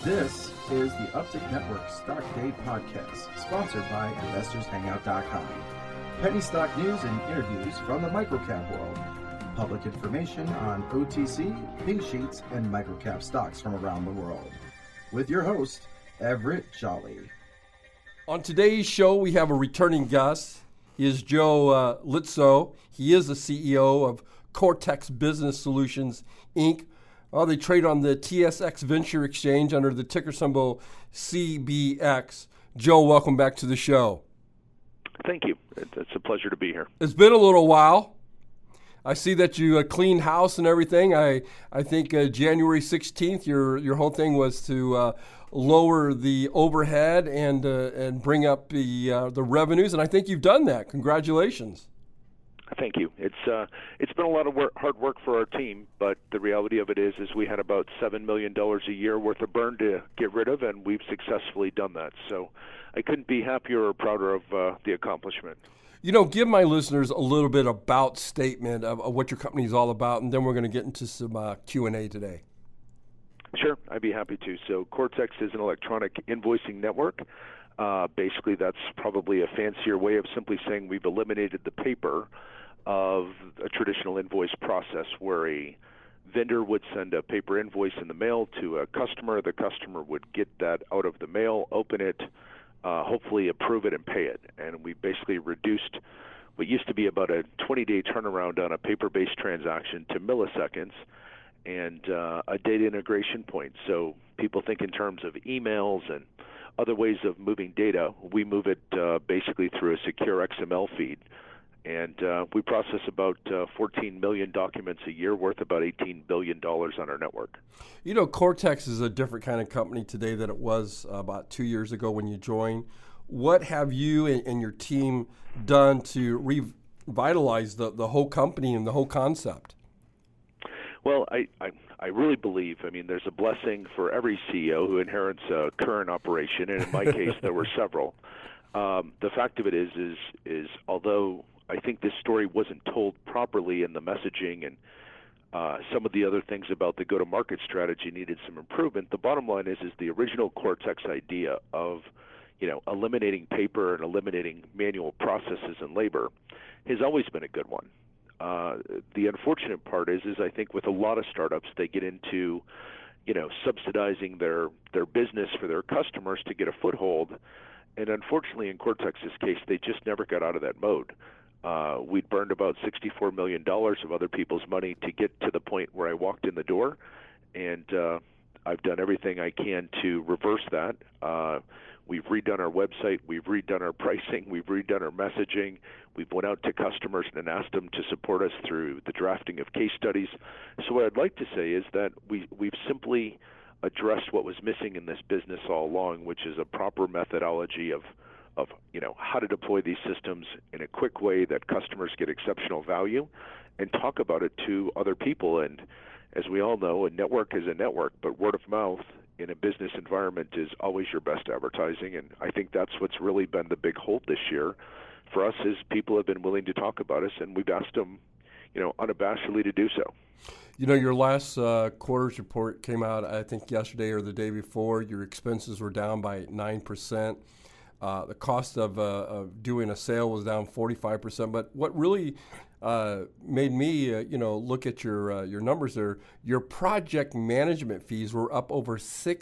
This is the Uptick Network Stock Day Podcast, sponsored by InvestorsHangout.com. Penny stock news and interviews from the microcap world. Public information on OTC, pink sheets, and microcap stocks from around the world. With your host, Everett Jolly. On today's show, we have a returning guest. He is Joe Litzo. He is the CEO of Cortex Business Solutions, Inc. They trade on the TSX Venture Exchange under the ticker symbol CBX. Joe, welcome back to the show. Thank you. It's a pleasure to be here. It's been a little while. I see that you cleaned house and everything. I think January 16th, your whole thing was to lower the overhead and bring up the revenues, and I think you've done that. Congratulations. Thank you. It's been a lot of hard work for our team, but the reality of it is we had about $7 million a year worth of burn to get rid of, and we've successfully done that. So I couldn't be happier or prouder of the accomplishment. You know, give my listeners a little bit about statement of what your company is all about, and then we're going to get into some Q&A today. Sure, I'd be happy to. So Cortex is an electronic invoicing network. Basically, that's probably a fancier way of simply saying we've eliminated the paper of a traditional invoice process where a vendor would send a paper invoice in the mail to a customer. The customer would get that out of the mail, open it, hopefully approve it and pay it. And we basically reduced what used to be about a 20-day turnaround on a paper-based transaction to milliseconds and a data integration point. So people think in terms of emails and other ways of moving data. We move it basically through a secure XML feed. And we process about 14 million documents a year, worth about $18 billion on our network. You know, Cortex is a different kind of company today than it was about 2 years ago when you joined. What have you and your team done to revitalize the whole company and the whole concept? Well, I really believe, there's a blessing for every CEO who inherits a current operation, and in my case, there were several. The fact of it is although I think this story wasn't told properly in the messaging and some of the other things about the go-to-market strategy needed some improvement, the bottom line is the original Cortex idea of, eliminating paper and eliminating manual processes and labor has always been a good one. The unfortunate part is I think with a lot of startups, they get into, subsidizing their business for their customers to get a foothold. And unfortunately, in Cortex's case, they just never got out of that mode. We'd burned about $64 million of other people's money to get to the point where I walked in the door. And I've done everything I can to reverse that. We've redone our website, we've redone our pricing, we've redone our messaging. We've went out to customers and asked them to support us through the drafting of case studies. So what I'd like to say is that we've simply addressed what was missing in this business all along, which is a proper methodology of how to deploy these systems in a quick way that customers get exceptional value and talk about it to other people. And as we all know, a network is a network, but word of mouth in a business environment is always your best advertising. And I think that's what's really been the big hold this year for us is people have been willing to talk about us, and we've asked them, unabashedly to do so. Your last quarter's report came out, I think, yesterday or the day before. Your expenses were down by 9%. The cost of doing a sale was down 45%. But what really made me, look at your numbers there, your project management fees were up over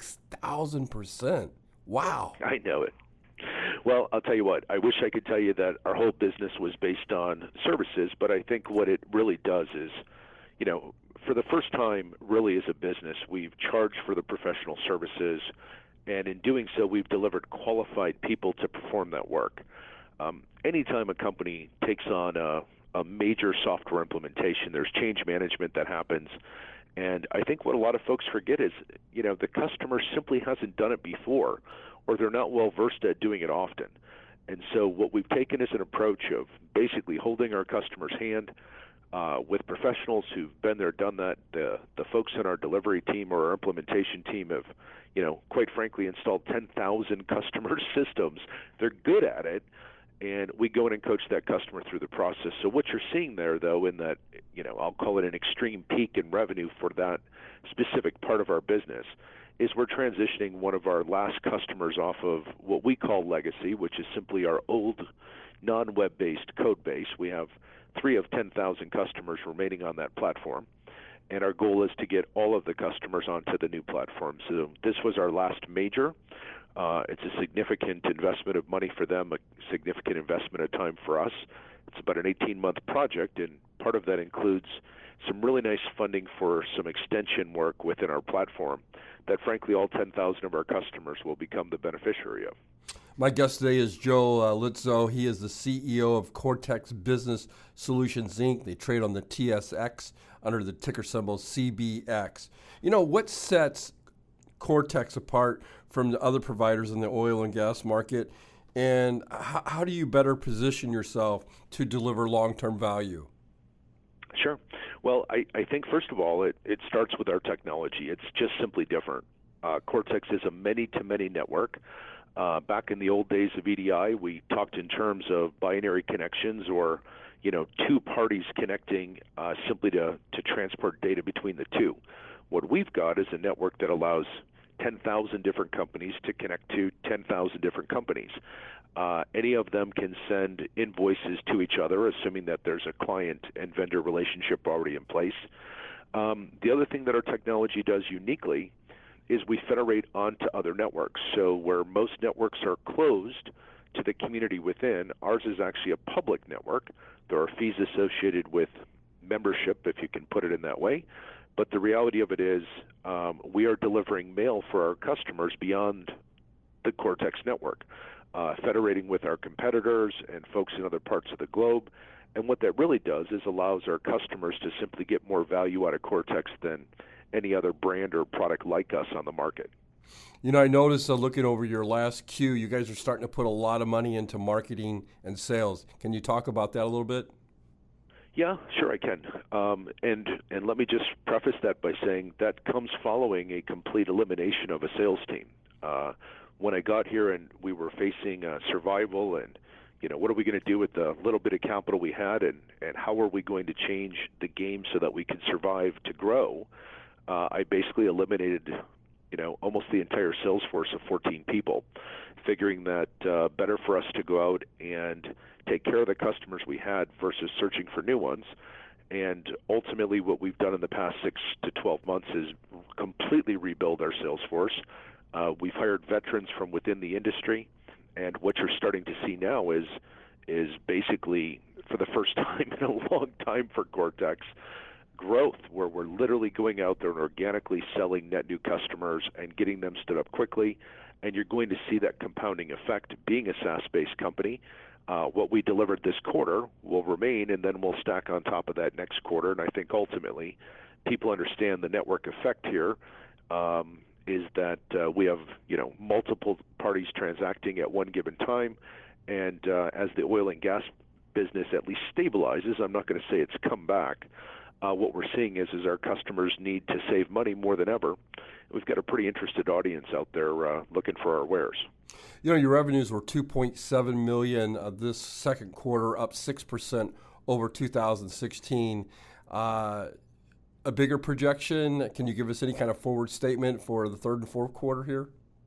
6,000%. Wow. I know it. Well, I'll tell you what, I wish I could tell you that our whole business was based on services, but I think what it really does is, for the first time really as a business, we've charged for the professional services, and in doing so, we've delivered qualified people to perform that work. Anytime a company takes on a major software implementation, there's change management that happens. And I think what a lot of folks forget is, the customer simply hasn't done it before, or they're not well versed at doing it often. And so what we've taken is an approach of basically holding our customer's hand with professionals who've been there, done that. The folks in our delivery team or our implementation team have, quite frankly, installed 10,000 customer systems. They're good at it. And we go in and coach that customer through the process. So what you're seeing there, though, in that, I'll call it an extreme peak in revenue for that specific part of our business, is we're transitioning one of our last customers off of what we call legacy, which is simply our old non-web-based code base. We have 3 of 10,000 customers remaining on that platform, and our goal is to get all of the customers onto the new platform. So this was our last major. It's a significant investment of money for them, a significant investment of time for us. It's about an 18-month project, and part of that includes some really nice funding for some extension work within our platform that, frankly, all 10,000 of our customers will become the beneficiary of. My guest today is Joe Lizzo. He is the CEO of Cortex Business Solutions, Inc. They trade on the TSX under the ticker symbol CBX. You know, what sets Cortex apart from the other providers in the oil and gas market, and how do you better position yourself to deliver long-term value? Sure. Well, I think, first of all, it starts with our technology. It's just simply different. Cortex is a many-to-many network. Back in the old days of EDI, we talked in terms of binary connections or, 2 parties connecting simply to transport data between the two. What we've got is a network that allows 10,000 different companies to connect to 10,000 different companies. Any of them can send invoices to each other, assuming that there's a client and vendor relationship already in place. The other thing that our technology does uniquely is we federate onto other networks. So where most networks are closed to the community within, ours is actually a public network. There are fees associated with membership, if you can put it in that way. But the reality of it is we are delivering mail for our customers beyond the Cortex network, federating with our competitors and folks in other parts of the globe. And what that really does is allows our customers to simply get more value out of Cortex than any other brand or product like us on the market. I noticed looking over your last Q, you guys are starting to put a lot of money into marketing and sales. Can you talk about that a little bit? Yeah, sure I can. And let me just preface that by saying that comes following a complete elimination of a sales team. When I got here and we were facing survival and, what are we going to do with the little bit of capital we had and how are we going to change the game so that we can survive to grow, I basically eliminated, almost the entire sales force of 14 people, figuring that better for us to go out and take care of the customers we had versus searching for new ones. And ultimately what we've done in the past 6 to 12 months is completely rebuild our sales force. We've hired veterans from within the industry, and what you're starting to see now is basically, for the first time in a long time for Cortex, growth, where we're literally going out there and organically selling net new customers and getting them stood up quickly. And you're going to see that compounding effect being a SaaS-based company. What we delivered this quarter will remain, and then we'll stack on top of that next quarter. And I think ultimately people understand the network effect here is that we have multiple parties transacting at one given time. And as the oil and gas business at least stabilizes, I'm not going to say it's come back, what we're seeing is our customers need to save money more than ever. We've got a pretty interested audience out there looking for our wares. Your revenues were $2.7 million this second quarter, up 6% over 2016. A bigger projection? Can you give us any kind of forward statement for the third and fourth quarter here?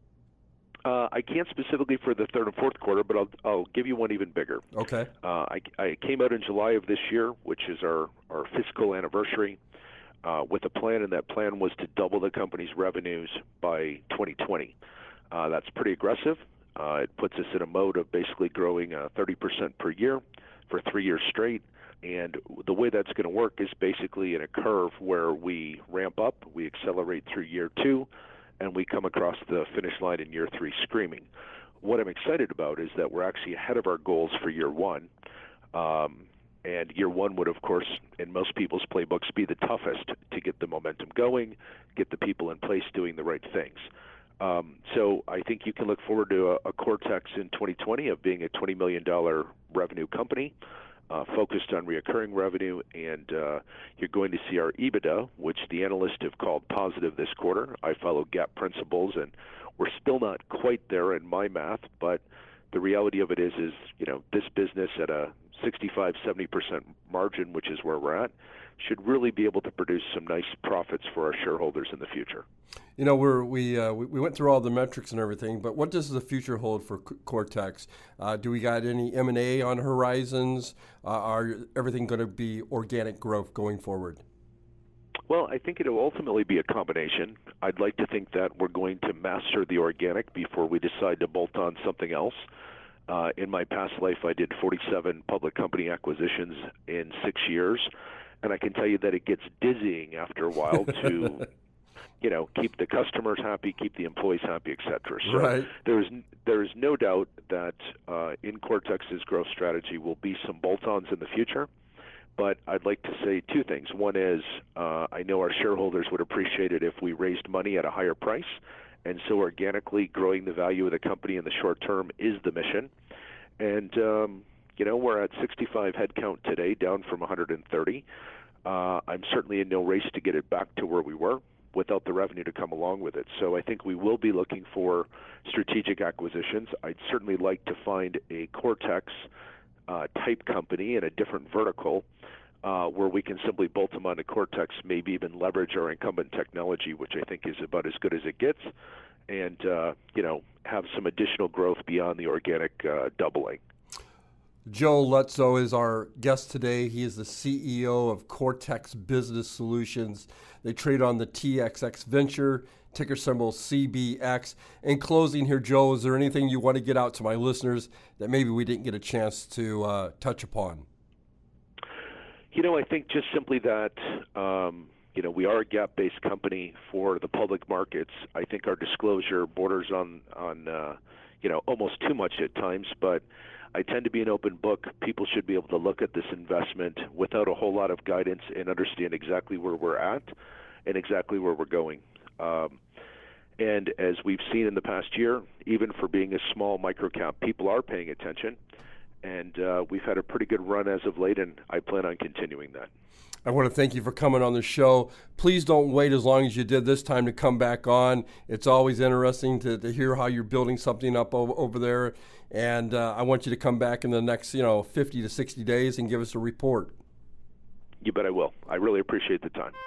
I can't specifically for the third and fourth quarter, but I'll give you one even bigger. Okay. I came out in July of this year, which is our fiscal anniversary, with a plan, and that plan was to double the company's revenues by 2020. That's pretty aggressive. It puts us in a mode of basically growing 30% per year for 3 years straight. And the way that's going to work is basically in a curve where we ramp up, we accelerate through year 2, and we come across the finish line in year 3 screaming. What I'm excited about is that we're actually ahead of our goals for year 1. And year 1 would, of course, in most people's playbooks, be the toughest to get the momentum going, get the people in place doing the right things. So I think you can look forward to a Cortex in 2020 of being a $20 million revenue company, focused on reoccurring revenue, and you're going to see our EBITDA, which the analysts have called positive this quarter. I follow GAAP principles, and we're still not quite there in my math, but the reality of it is this business at a 65-70% margin, which is where we're at, should really be able to produce some nice profits for our shareholders in the future. You know, we went through all the metrics and everything, but what does the future hold for Cortex? Do we got any M&A on horizons? Are everything going to be organic growth going forward? Well, I think it will ultimately be a combination. I'd like to think that we're going to master the organic before we decide to bolt on something else. In my past life, I did 47 public company acquisitions in 6 years, and I can tell you that it gets dizzying after a while to, keep the customers happy, keep the employees happy, et cetera. So right. there is no doubt that in Cortex's growth strategy will be some bolt-ons in the future. But I'd like to say two things. One is I know our shareholders would appreciate it if we raised money at a higher price, and so organically growing the value of the company in the short term is the mission. And, we're at 65 headcount today, down from 130. I'm certainly in no race to get it back to where we were without the revenue to come along with it. So I think we will be looking for strategic acquisitions. I'd certainly like to find a Cortex type company in a different vertical where we can simply bolt them onto Cortex, maybe even leverage our incumbent technology, which I think is about as good as it gets, and have some additional growth beyond the organic doubling. Joe Lutzow is our guest today. He is the CEO of Cortex Business Solutions. They trade on the TXX Venture, ticker symbol CBX. In closing here, Joe, is there anything you want to get out to my listeners that maybe we didn't get a chance to touch upon? I think just simply that, we are a GAAP-based company for the public markets. I think our disclosure borders on almost too much at times, but I tend to be an open book. People should be able to look at this investment without a whole lot of guidance and understand exactly where we're at and exactly where we're going. And as we've seen in the past year, even for being a small microcap, people are paying attention. And we've had a pretty good run as of late, and I plan on continuing that. I want to thank you for coming on the show. Please don't wait as long as you did this time to come back on. It's always interesting to hear how you're building something up over there. And I want you to come back in the next 50 to 60 days and give us a report. You bet I will. I really appreciate the time.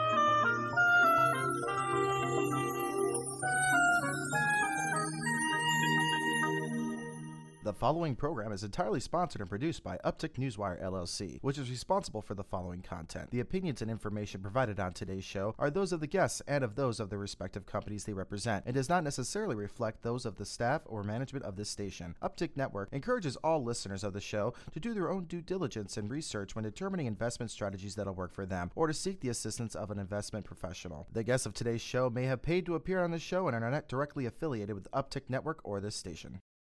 The following program is entirely sponsored and produced by Uptick Newswire, LLC, which is responsible for the following content. The opinions and information provided on today's show are those of the guests and of those of the respective companies they represent, and does not necessarily reflect those of the staff or management of this station. Uptick Network encourages all listeners of the show to do their own due diligence and research when determining investment strategies that'll work for them, or to seek the assistance of an investment professional. The guests of today's show may have paid to appear on the show and are not directly affiliated with Uptick Network or this station.